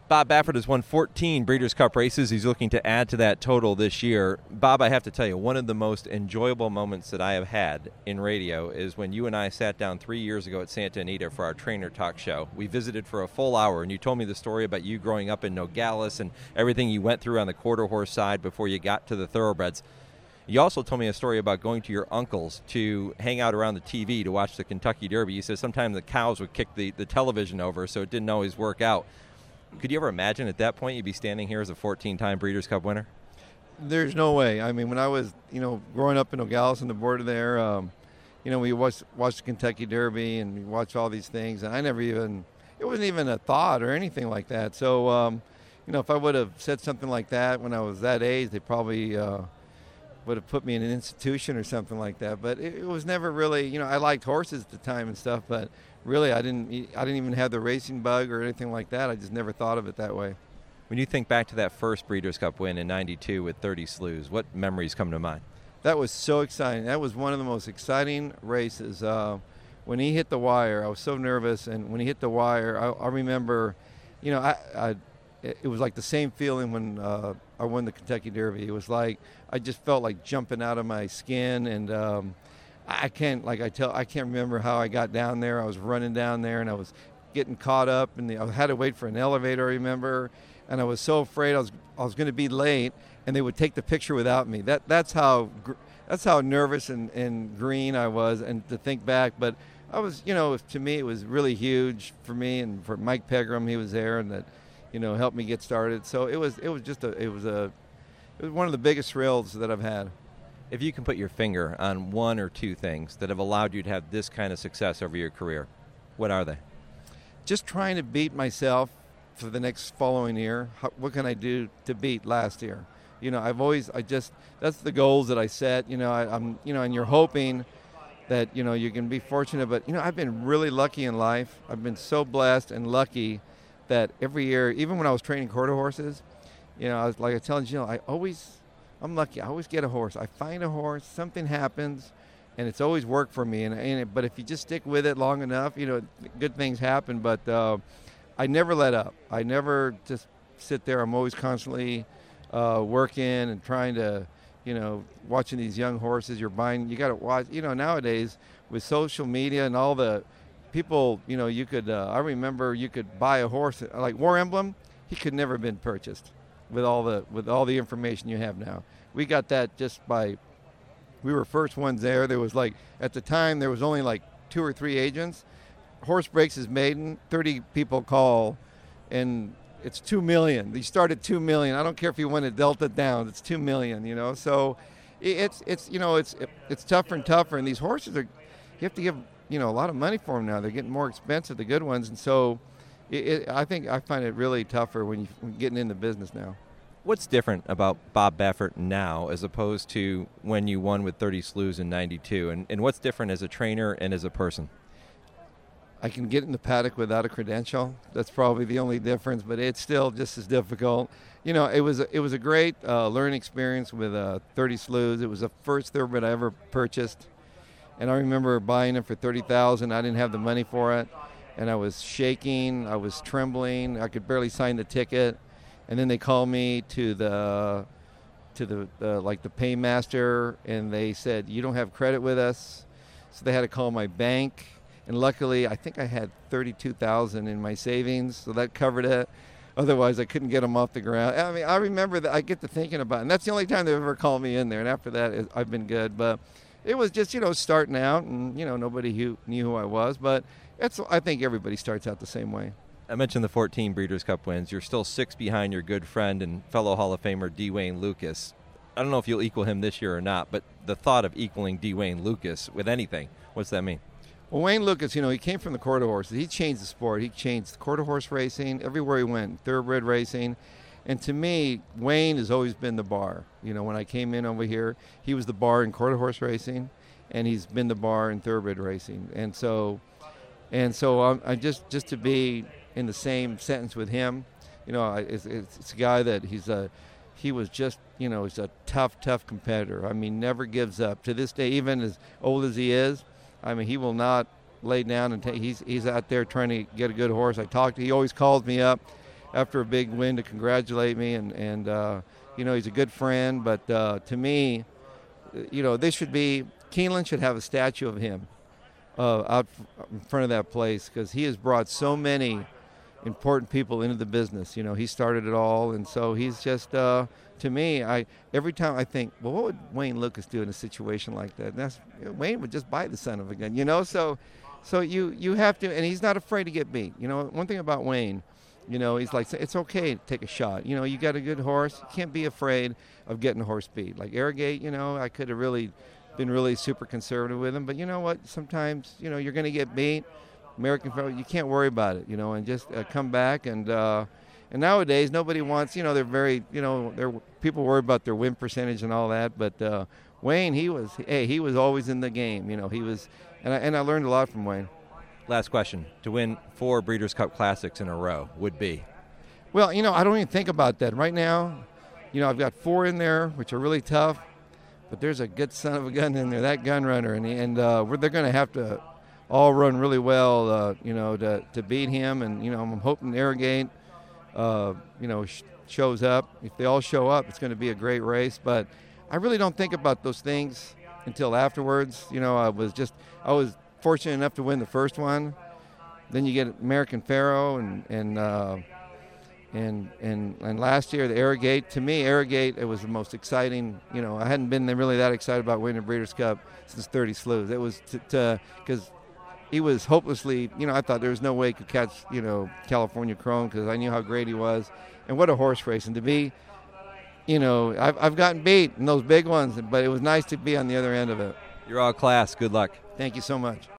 Bob Baffert has won 14 Breeders' Cup races. He's looking to add to that total this year. Bob, I have to tell you, one of the most enjoyable moments that I have had in radio is when you and I sat down 3 years ago at Santa Anita for our Trainer Talk show. We visited for a full hour, and you told me the story about you growing up in Nogales and everything you went through on the quarter horse side before you got to the thoroughbreds. You also told me a story about going to your uncle's to hang out around the TV to watch the Kentucky Derby. You said sometimes the cows would kick the television over, so it didn't always work out. Could you ever imagine at that point you'd be standing here as a 14-time Breeders' Cup winner? There's no way. I mean, when I was, growing up in Nogales on the border there, we watched the Kentucky Derby and we watched all these things, and it wasn't even a thought or anything like that. So, if I would have said something like that when I was that age, they probably would have put me in an institution or something like that. But it was never really, I liked horses at the time and stuff, but really, I didn't even have the racing bug or anything like that. I just never thought of it that way. When you think back to that first Breeders' Cup win in '92 with 30 Slews, what memories come to mind? That was so exciting. That was one of the most exciting races. When he hit the wire, I was so nervous, and when he hit the wire, I remember, it was like the same feeling when I won the Kentucky Derby. It was like I just felt like jumping out of my skin, and I can't remember how I got down there. I was running down there, and I was getting caught up, and I had to wait for an elevator, I remember, and I was so afraid I was going to be late, and they would take the picture without me. That's how nervous and green I was, and to think back, but I was, to me it was really huge for me and for Mike Pegram. He was there, and that, helped me get started. So it was one of the biggest thrills that I've had. If you can put your finger on one or two things that have allowed you to have this kind of success over your career, what are they? Just trying to beat myself for the next following year. What can I do to beat last year? That's the goals that I set. And you're hoping that, you can be fortunate. But, I've been really lucky in life. I've been so blessed and lucky that every year, even when I was training quarter horses, I was like I telling you, I'm lucky. I always get a horse. I find a horse, something happens, and it's always worked for me. But if you just stick with it long enough, good things happen. But I never let up. I never just sit there. I'm always constantly working and trying to, watching these young horses you're buying. You got to watch. Nowadays with social media and all the people, you could. I remember you could buy a horse like War Emblem. He could never have been purchased with all the information you have now. We got that we were first ones there. There was at the time, there was only 2 or 3 agents. Horse Breaks is maiden, 30 people call, and it's 2 million. They start at 2 million. I don't care if you win a Delta Downs, it's 2 million, So it's tougher and tougher, and these horses you have to give, a lot of money for them now. They're getting more expensive, the good ones, and so I think I find it really tougher when you're getting in the business now. What's different about Bob Baffert now as opposed to when you won with 30 Slews in '92? And what's different as a trainer and as a person? I can get in the paddock without a credential. That's probably the only difference, but it's still just as difficult. It was a great learning experience with 30 Slews. It was the first thoroughbred I ever purchased, and I remember buying it for $30,000. I didn't have the money for it, and I was shaking. I was trembling. I could barely sign the ticket. And then they called me to the paymaster, and they said, "You don't have credit with us." So they had to call my bank, and luckily I think I had $32,000 in my savings, so that covered it. Otherwise, I couldn't get them off the ground. I mean, I remember that. I get to thinking about it, and that's the only time they've ever called me in there. And after that, I've been good. But it was just starting out, and nobody knew who I was. But I think everybody starts out the same way. I mentioned the 14 Breeders' Cup wins. You're still 6 behind your good friend and fellow Hall of Famer D. Wayne Lukas. I don't know if you'll equal him this year or not, but the thought of equaling D. Wayne Lukas with anything, what's that mean? Well, Wayne Lukas, he came from the quarter horses. He changed the sport. He changed quarter horse racing everywhere he went, thoroughbred racing. And to me, Wayne has always been the bar. When I came in over here, he was the bar in quarter horse racing, and he's been the bar in thoroughbred racing. And so I just to be in the same sentence with him, it's a guy that he was just, he's a tough competitor. I mean, never gives up. To this day, even as old as he is, I mean, he will not lay down and he's out there trying to get a good horse. He always calls me up after a big win to congratulate me, and he's a good friend. But to me, Keeneland should have a statue of him out in front of that place, because he has brought so many important people into the business. He started it all, and so he's just, to me, every time I think, well, what would Wayne Lukas do in a situation like that? And Wayne would just buy the son of a gun, So you have to, and he's not afraid to get beat. One thing about Wayne, he's like, it's okay to take a shot. You got a good horse. You can't be afraid of getting a horse beat. Like Arrogate, I could have really been really super conservative with him. But you know what? Sometimes, you're going to get beat. American Pharoah, you can't worry about it, and just come back. And nowadays, nobody wants, they're very, people worry about their win percentage and all that. But Wayne, he was always in the game. He was, and I learned a lot from Wayne. Last question. To win 4 Breeders' Cup Classics in a row would be? Well, I don't even think about that. Right now, I've got 4 in there, which are really tough. But there's a good son of a gun in there, that gun runner. And they're going to have to all run really well, to beat him. And, I'm hoping Arrogate, shows up. If they all show up, it's going to be a great race. But I really don't think about those things until afterwards. I was fortunate enough to win the first one. Then you get American Pharoah and last year the Arrogate. To me, Arrogate, it was the most exciting. I hadn't been really that excited about winning the Breeders' Cup since 30 Slews. It was because he was hopelessly. I thought there was no way he could catch California Chrome, because I knew how great he was, and what a horse race. And to be, I've gotten beat in those big ones, but it was nice to be on the other end of it. You're all class. Good luck. Thank you so much.